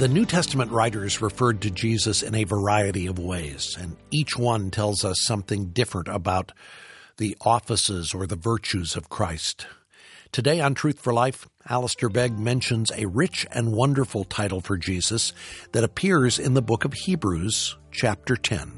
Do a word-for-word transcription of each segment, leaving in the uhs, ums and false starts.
The New Testament writers referred to Jesus in a variety of ways, and each one tells us something different about the offices or the virtues of Christ. Today on Truth for Life, Alistair Begg mentions a rich and wonderful title for Jesus that appears in the book of Hebrews, chapter ten.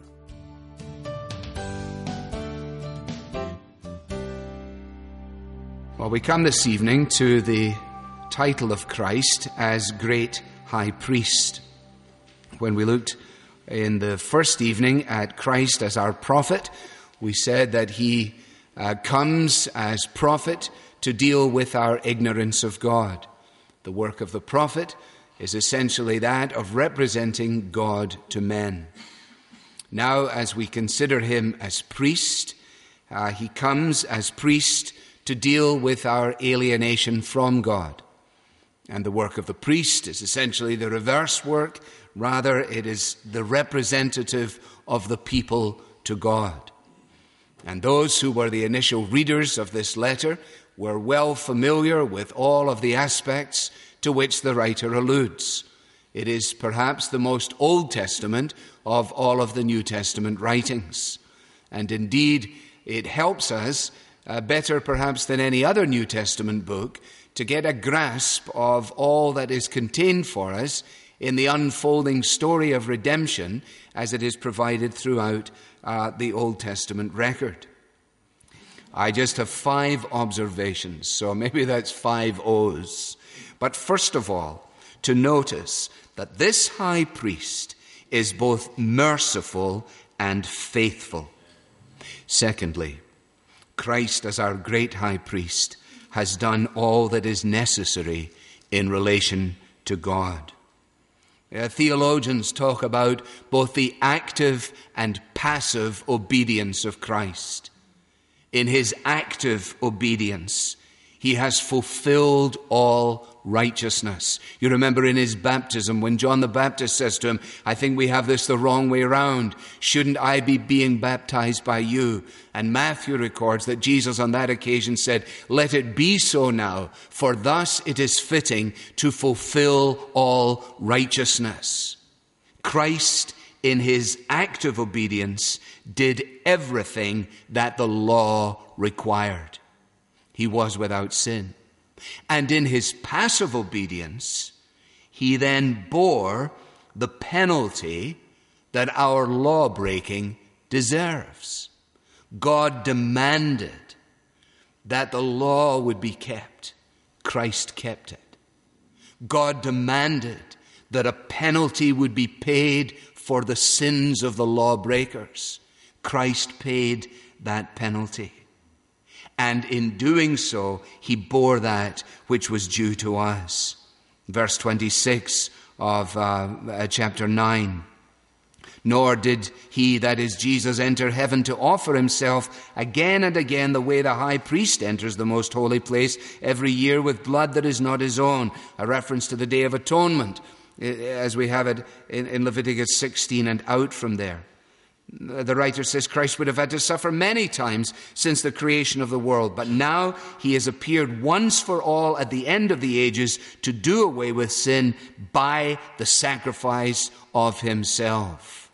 Well, we come this evening to the title of Christ as Great High Priest. When we looked in the first evening at Christ as our prophet, we said that he uh, comes as prophet to deal with our ignorance of God. The work of the prophet is essentially that of representing God to men. Now, as we consider him as priest, uh, he comes as priest to deal with our alienation from God. And the work of the priest is essentially the reverse work. Rather, it is the representative of the people to God. And those who were the initial readers of this letter were well familiar with all of the aspects to which the writer alludes. It is perhaps the most Old Testament of all of the New Testament writings. And indeed, it helps us, uh, better perhaps than any other New Testament book, to get a grasp of all that is contained for us in the unfolding story of redemption as it is provided throughout uh, the Old Testament record. I just have five observations, so maybe that's five O's. But first of all, to notice that this high priest is both merciful and faithful. Secondly, Christ as our great high priest has done all that is necessary in relation to God. Uh, theologians talk about both the active and passive obedience of Christ. In his active obedience, he has fulfilled all righteousness. You remember in his baptism when John the Baptist says to him, I think we have this the wrong way around. Shouldn't I be being baptized by you? And Matthew records that Jesus on that occasion said, let it be so now, for thus it is fitting to fulfill all righteousness. Christ, in his active obedience, did everything that the law required. He was without sin. And in his passive obedience, he then bore the penalty that our law-breaking deserves. God demanded that the law would be kept. Christ kept it. God demanded that a penalty would be paid for the sins of the lawbreakers. Christ paid that penalty. And in doing so, he bore that which was due to us. Verse twenty-six of uh, chapter nine. Nor did he, that is Jesus, enter heaven to offer himself again and again the way the high priest enters the most holy place every year with blood that is not his own. A reference to the Day of Atonement, as we have it in Leviticus sixteen and out from there. The writer says Christ would have had to suffer many times since the creation of the world, but now he has appeared once for all at the end of the ages to do away with sin by the sacrifice of himself.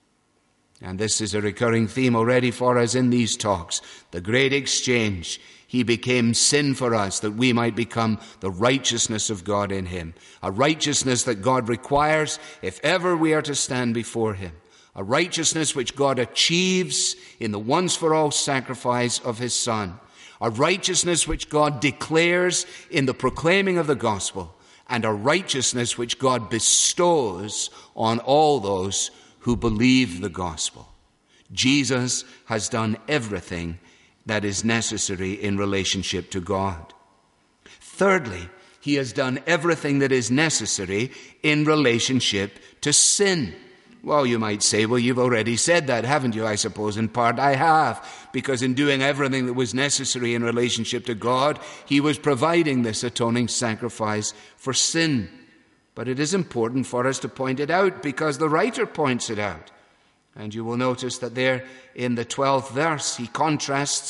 And this is a recurring theme already for us in these talks. The great exchange. He became sin for us that we might become the righteousness of God in him. A righteousness that God requires if ever we are to stand before him. A righteousness which God achieves in the once-for-all sacrifice of his Son. A righteousness which God declares in the proclaiming of the gospel. And a righteousness which God bestows on all those who believe the gospel. Jesus has done everything that is necessary in relationship to God. Thirdly, he has done everything that is necessary in relationship to sin. Well, you might say, well, you've already said that, haven't you? I suppose in part I have, because in doing everything that was necessary in relationship to God, he was providing this atoning sacrifice for sin. But it is important for us to point it out because the writer points it out. And you will notice that there in the twelfth verse, he contrasts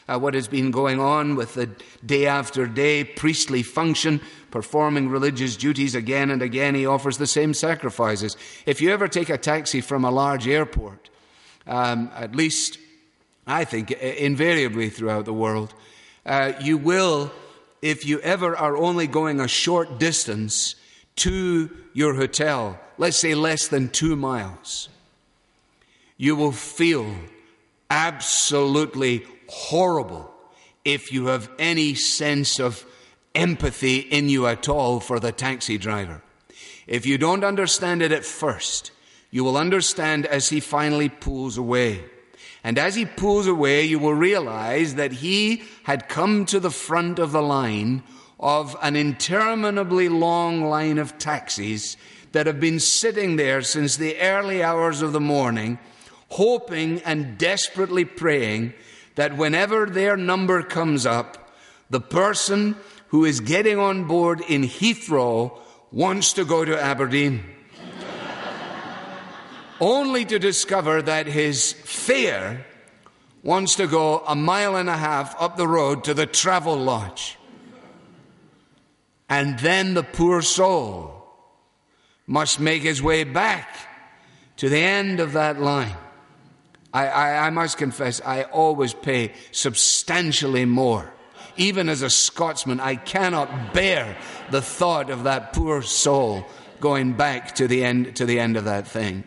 uh, what has been going on with the day after day priestly function, performing religious duties again and again. He offers the same sacrifices. If you ever take a taxi from a large airport, um, at least I think invariably throughout the world, uh, you will, if you ever are only going a short distance to your hotel, let's say less than two miles, you will feel absolutely horrible if you have any sense of empathy in you at all for the taxi driver. If you don't understand it at first, you will understand as he finally pulls away. And as he pulls away, you will realize that he had come to the front of the line of an interminably long line of taxis that have been sitting there since the early hours of the morning, hoping and desperately praying that whenever their number comes up, the person who is getting on board in Heathrow wants to go to Aberdeen. Only to discover that his fare wants to go a mile and a half up the road to the Travel Lodge. And then the poor soul must make his way back to the end of that line. I, I, I must confess, I always pay substantially more. Even as a Scotsman, I cannot bear the thought of that poor soul going back to the end, to the end of that thing.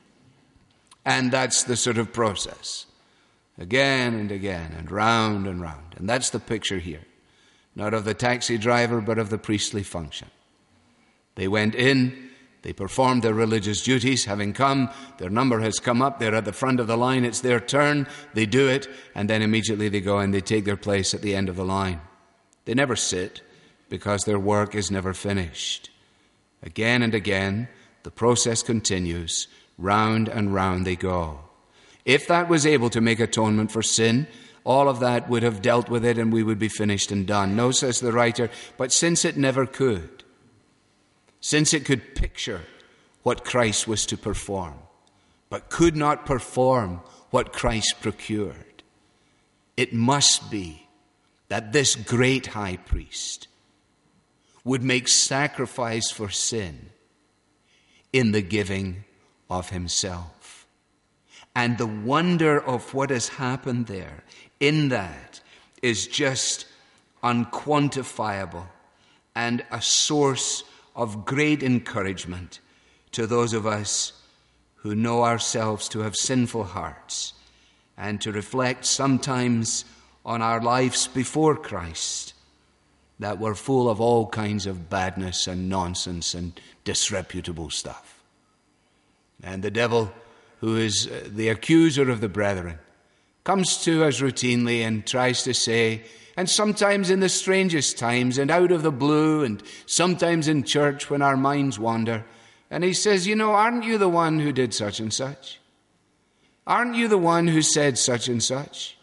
And that's the sort of process. Again and again, and round and round. And that's the picture here. Not of the taxi driver, but of the priestly function. They went in, they performed their religious duties. Having come, their number has come up, they're at the front of the line, it's their turn, they do it, and then immediately they go and they take their place at the end of the line. They never sit, because their work is never finished. Again and again, the process continues. Round and round they go. If that was able to make atonement for sin, all of that would have dealt with it and we would be finished and done. No, says the writer, but since it never could, since it could picture what Christ was to perform, but could not perform what Christ procured, it must be that this great high priest would make sacrifice for sin in the giving of himself. And the wonder of what has happened there in that is just unquantifiable and a source of great encouragement to those of us who know ourselves to have sinful hearts and to reflect sometimes on our lives before Christ that were full of all kinds of badness and nonsense and disreputable stuff. And the devil, who is the accuser of the brethren, comes to us routinely and tries to say, and sometimes in the strangest times and out of the blue and sometimes in church when our minds wander, and he says, you know, aren't you the one who did such and such? Aren't you the one who said such and such?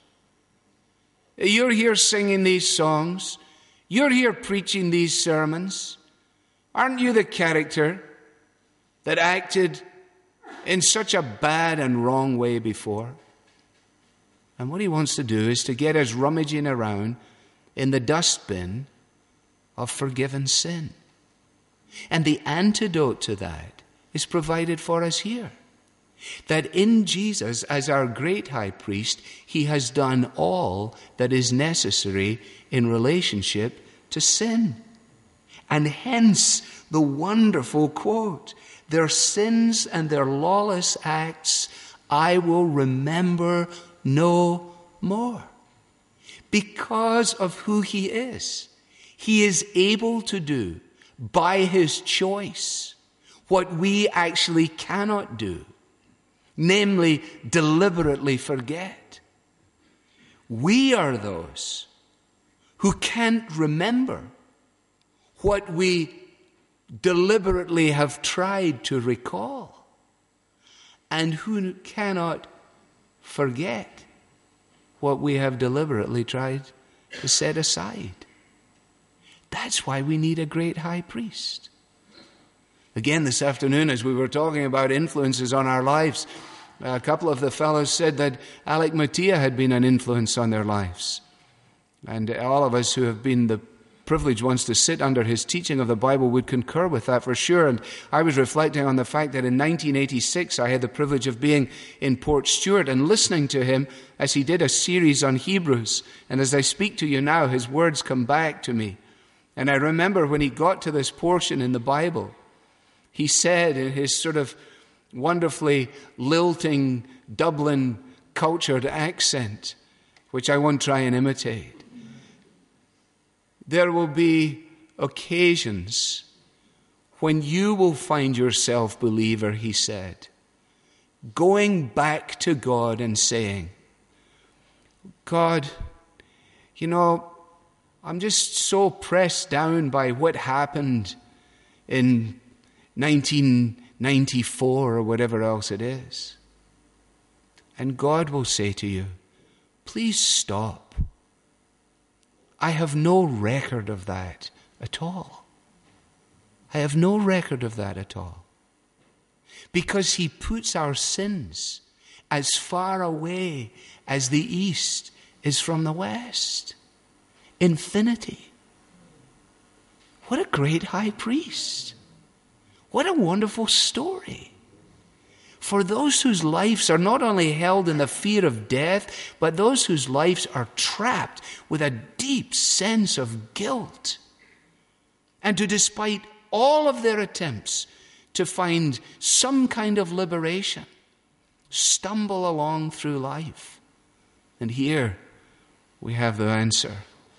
You're here singing these songs. You're here preaching these sermons. Aren't you the character that acted in such a bad and wrong way before? And what he wants to do is to get us rummaging around in the dustbin of forgiven sin. And the antidote to that is provided for us here. That in Jesus, as our great high priest, he has done all that is necessary in relationship to sin. And hence the wonderful quote, their sins and their lawless acts I will remember no more. Because of who he is, he is able to do by his choice what we actually cannot do, namely deliberately forget. We are those who can't remember what we deliberately have tried to recall, and who cannot forget what we have deliberately tried to set aside. That's why we need a great high priest. Again, this afternoon, as we were talking about influences on our lives, a couple of the fellows said that Alec Mattia had been an influence on their lives. And all of us who have been the privileged ones to sit under his teaching of the Bible would concur with that for sure. And I was reflecting on the fact that in nineteen eighty-six I had the privilege of being in Port Stewart and listening to him as he did a series on Hebrews. And as I speak to you now, his words come back to me. And I remember when he got to this portion in the Bible, he said in his sort of wonderfully lilting Dublin cultured accent, which I won't try and imitate, there will be occasions when you will find yourself, believer, he said, going back to God and saying, God, you know, I'm just so pressed down by what happened in nineteen ninety-four or whatever else it is. And God will say to you, please stop. I have no record of that at all. I have no record of that at all. Because he puts our sins as far away as the east is from the west. Infinity. What a great high priest. What a wonderful story. For those whose lives are not only held in the fear of death, but those whose lives are trapped with a deep sense of guilt. And to, despite all of their attempts to find some kind of liberation, stumble along through life. And here we have the answer.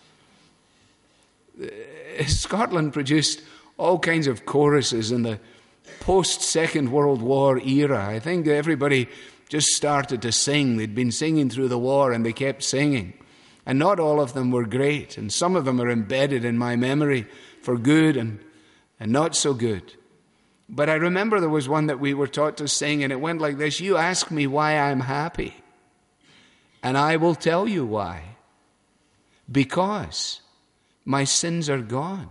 Scotland produced all kinds of choruses in the post-Second World War era. I think everybody just started to sing. They'd been singing through the war and they kept singing. And not all of them were great. And some of them are embedded in my memory for good and, and not so good. But I remember there was one that we were taught to sing, and it went like this: you ask me why I'm happy, and I will tell you why. Because my sins are gone.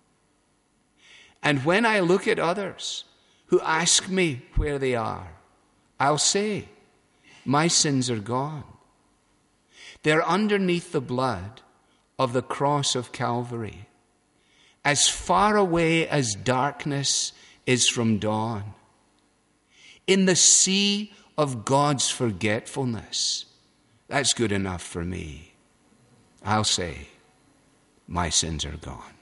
And when I look at others who ask me where they are, I'll say, my sins are gone. They're underneath the blood of the cross of Calvary, as far away as darkness is from dawn. In the sea of God's forgetfulness, that's good enough for me. I'll say, my sins are gone.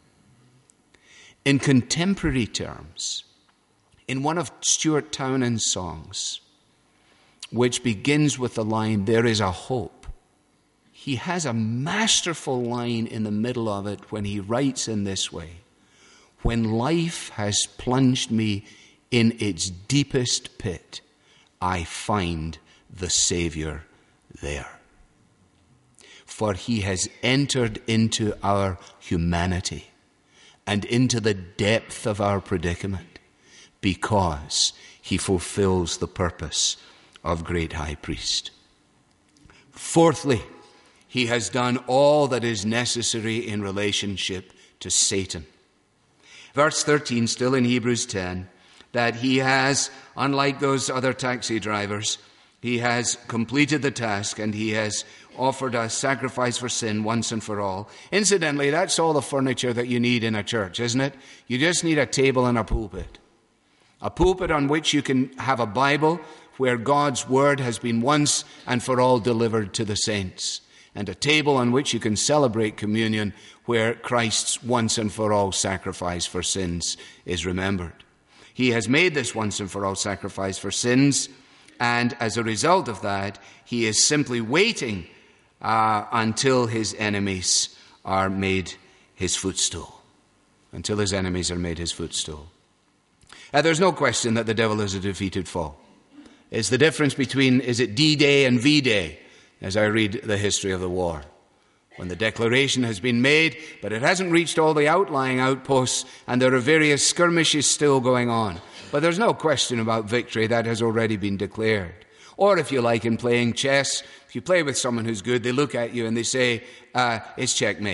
In contemporary terms, in one of Stuart Townend's songs, which begins with the line, there is a hope, he has a masterful line in the middle of it when he writes in this way: when life has plunged me in its deepest pit, I find the Savior there. For he has entered into our humanity and into the depth of our predicament, because he fulfills the purpose of great high priest. Fourthly, he has done all that is necessary in relationship to Satan. Verse thirteen, still in Hebrews ten, that he has, unlike those other taxi drivers, he has completed the task and he has offered a sacrifice for sin once and for all. Incidentally, that's all the furniture that you need in a church, isn't it? You just need a table and a pulpit. A pulpit on which you can have a Bible where God's word has been once and for all delivered to the saints. And a table on which you can celebrate communion where Christ's once and for all sacrifice for sins is remembered. He has made this once and for all sacrifice for sins, and as a result of that, he is simply waiting uh, until his enemies are made his footstool. Until his enemies are made his footstool. Uh, there's no question that the devil is a defeated foe. It's the difference between, is it D-Day and V-Day, as I read the history of the war. When the declaration has been made, but it hasn't reached all the outlying outposts, and there are various skirmishes still going on. But there's no question about victory. That has already been declared. Or if you like, in playing chess, if you play with someone who's good, they look at you and they say, uh, it's checkmate.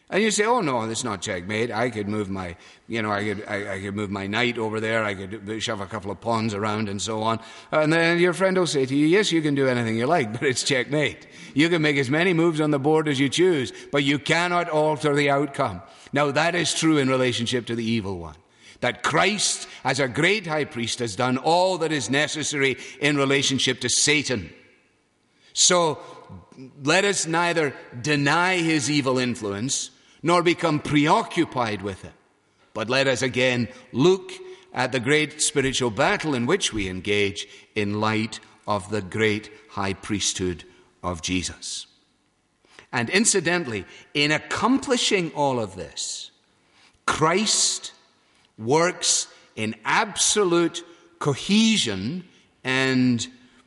And you say, oh no, that's not checkmate. I could move my, you know, I could, I, I could move my knight over there. I could shove a couple of pawns around and so on. And then your friend will say to you, yes, you can do anything you like, but it's checkmate. You can make as many moves on the board as you choose, but you cannot alter the outcome. Now that is true in relationship to the evil one. That Christ, as a great high priest, has done all that is necessary in relationship to Satan. So let us neither deny his evil influence, nor become preoccupied with it. But let us again look at the great spiritual battle in which we engage in light of the great high priesthood of Jesus. And incidentally, in accomplishing all of this, Christ works in absolute cohesion and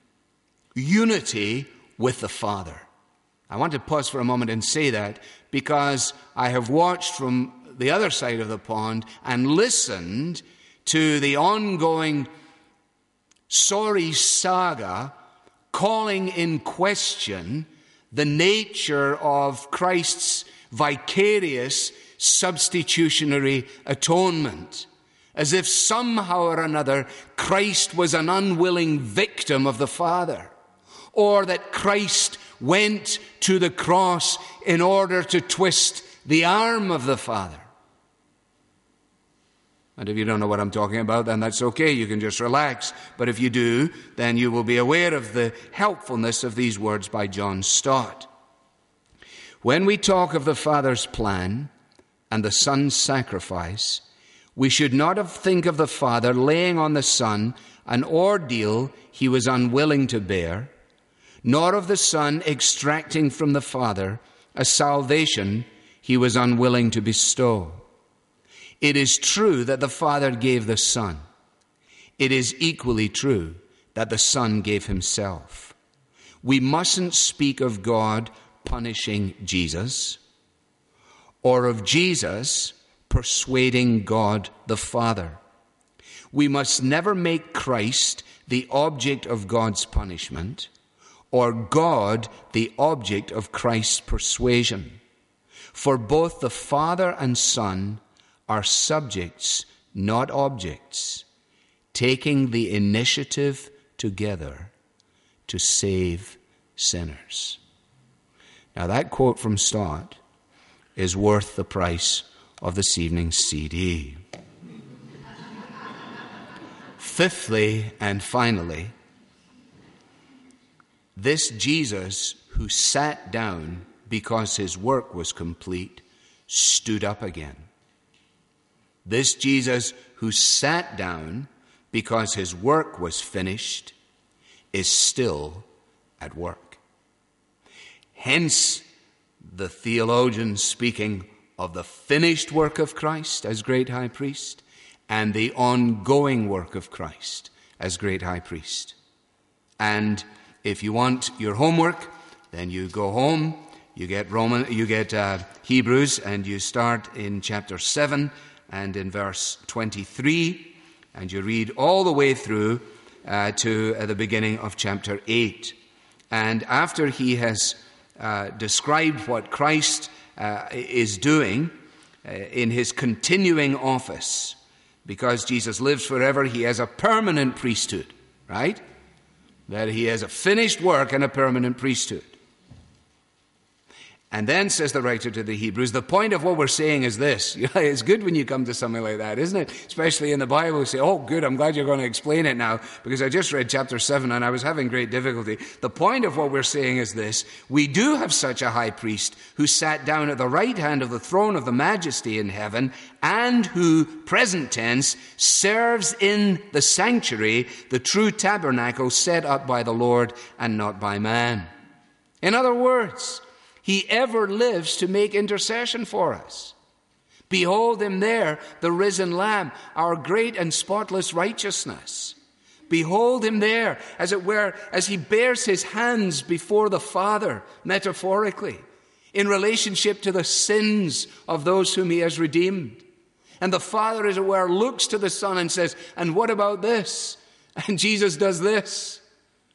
unity with the Father. I want to pause for a moment and say that because I have watched from the other side of the pond and listened to the ongoing sorry saga calling in question the nature of Christ's vicarious substitutionary atonement, as if somehow or another Christ was an unwilling victim of the Father, or that Christ went to the cross in order to twist the arm of the Father. And if you don't know what I'm talking about, then that's okay. You can just relax. But if you do, then you will be aware of the helpfulness of these words by John Stott. When we talk of the Father's plan and the Son's sacrifice, we should not think of the Father laying on the Son an ordeal he was unwilling to bear, nor of the Son extracting from the Father a salvation he was unwilling to bestow. It is true that the Father gave the Son. It is equally true that the Son gave himself. We mustn't speak of God punishing Jesus, or of Jesus persuading God the Father. We must never make Christ the object of God's punishment, or God the object of Christ's persuasion. For both the Father and Son are subjects, not objects, taking the initiative together to save sinners. Now that quote from Stott is worth the price of this evening's C D. Fifthly and finally, this Jesus who sat down because his work was complete stood up again. This Jesus who sat down because his work was finished is still at work. Hence, the theologians speaking of the finished work of Christ as great high priest and the ongoing work of Christ as great high priest. And if you want your homework, then you go home, you get Roman, you get uh, Hebrews, and you start in chapter seven and in verse twenty-three, and you read all the way through uh, to uh, the beginning of chapter eight. And after he has uh, described what Christ uh, is doing uh, in his continuing office, because Jesus lives forever, he has a permanent priesthood, right? That he has a finished work and a permanent priesthood. And then, says the writer to the Hebrews, the point of what we're saying is this. It's good when you come to something like that, isn't it? Especially in the Bible, you say, oh, good, I'm glad you're going to explain it now, because I just read chapter seven and I was having great difficulty. The point of what we're saying is this. We do have such a high priest who sat down at the right hand of the throne of the majesty in heaven, and who, present tense, serves in the sanctuary, the true tabernacle set up by the Lord and not by man. In other words, he ever lives to make intercession for us. Behold him there, the risen Lamb, our great and spotless righteousness. Behold him there, as it were, as he bears his hands before the Father, metaphorically, in relationship to the sins of those whom he has redeemed. And the Father, as it were, looks to the Son and says, and what about this? And Jesus does this.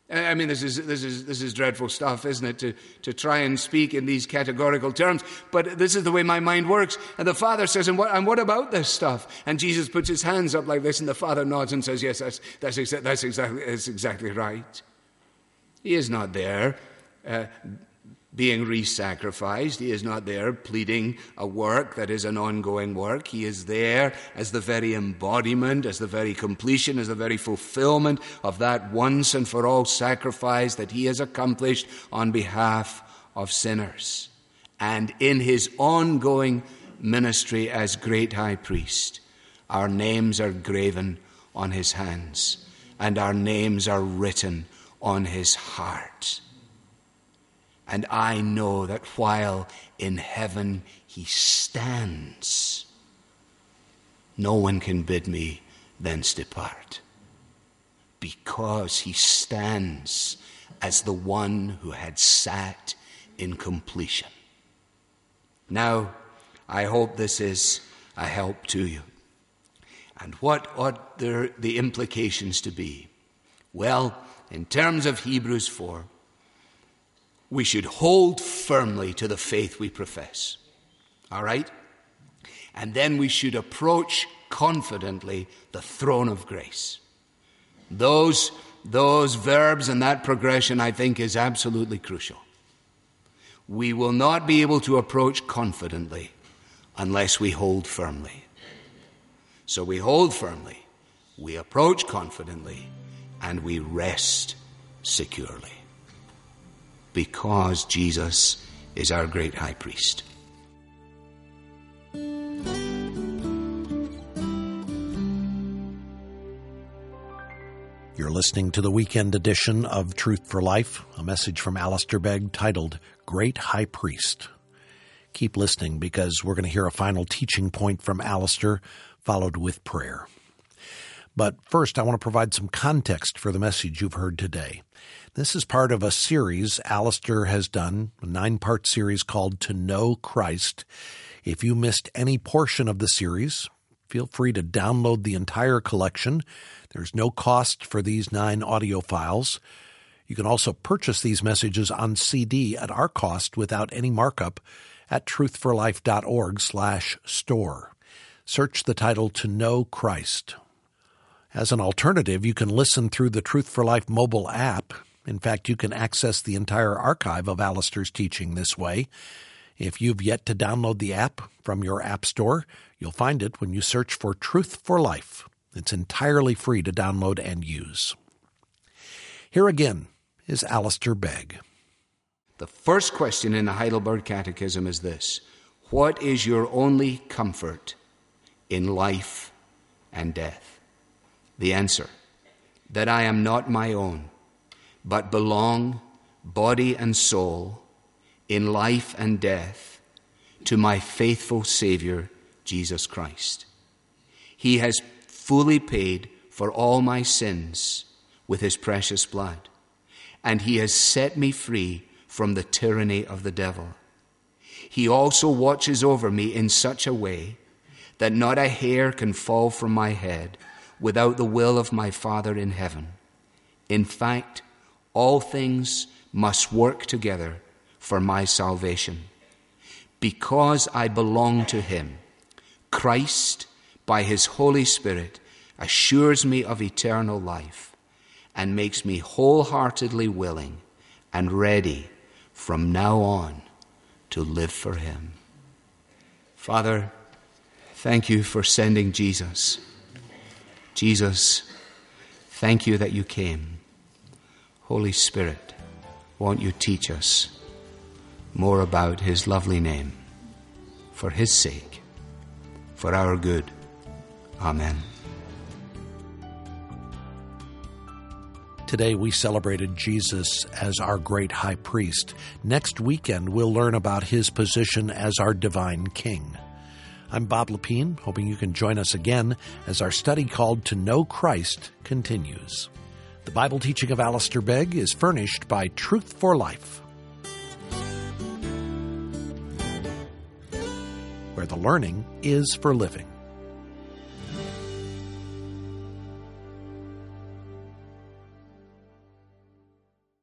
I mean, this is this is this is dreadful stuff, isn't it? To to try and speak in these categorical terms. But this is the way my mind works. And the Father says, "And what and what about this stuff?" And Jesus puts his hands up like this, and the Father nods and says, "Yes, that's that's exa- that's exactly that's exactly right." He is not there uh, being re-sacrificed. He is not there pleading a work that is an ongoing work. He is there as the very embodiment, as the very completion, as the very fulfillment of that once and for all sacrifice that he has accomplished on behalf of sinners. And in his ongoing ministry as great high priest, our names are graven on his hands, and our names are written on his heart. And I know that while in heaven he stands, no one can bid me thence depart, because he stands as the one who had sat in completion. Now, I hope this is a help to you. And what ought there, the implications to be? Well, in terms of Hebrews four, we should hold firmly to the faith we profess. All right? And then we should approach confidently the throne of grace. Those, those verbs and that progression, I think, is absolutely crucial. We will not be able to approach confidently unless we hold firmly. So we hold firmly, we approach confidently, and we rest securely, because Jesus is our great high priest. You're listening to the weekend edition of Truth for Life, a message from Alistair Begg titled Great High Priest. Keep listening, because we're going to hear a final teaching point from Alistair, followed with prayer. But first, I want to provide some context for the message you've heard today. This is part of a series Alistair has done, a nine-part series called To Know Christ. If you missed any portion of the series, feel free to download the entire collection. There's no cost for these nine audio files. You can also purchase these messages on C D at our cost without any markup at truthforlife.org slash store. Search the title To Know Christ. As an alternative, you can listen through the Truth for Life mobile app. In fact, you can access the entire archive of Alistair's teaching this way. If you've yet to download the app from your app store, you'll find it when you search for Truth for Life. It's entirely free to download and use. Here again is Alistair Begg. The first question in the Heidelberg Catechism is this: what is your only comfort in life and death? The answer: that I am not my own, but belong, body and soul, in life and death, to my faithful Savior, Jesus Christ. He has fully paid for all my sins with his precious blood, and he has set me free from the tyranny of the devil. He also watches over me in such a way that not a hair can fall from my head without the will of my Father in heaven. In fact, all things must work together for my salvation. Because I belong to him, Christ, by his Holy Spirit, assures me of eternal life and makes me wholeheartedly willing and ready from now on to live for him. Father, thank you for sending Jesus. Jesus, thank you that you came. Holy Spirit, won't you teach us more about his lovely name, for his sake, for our good. Amen. Today we celebrated Jesus as our great high priest. Next weekend we'll learn about his position as our divine king. I'm Bob Lepine, hoping you can join us again as our study called To Know Christ continues. The Bible teaching of Alistair Begg is furnished by Truth for Life, where the learning is for living.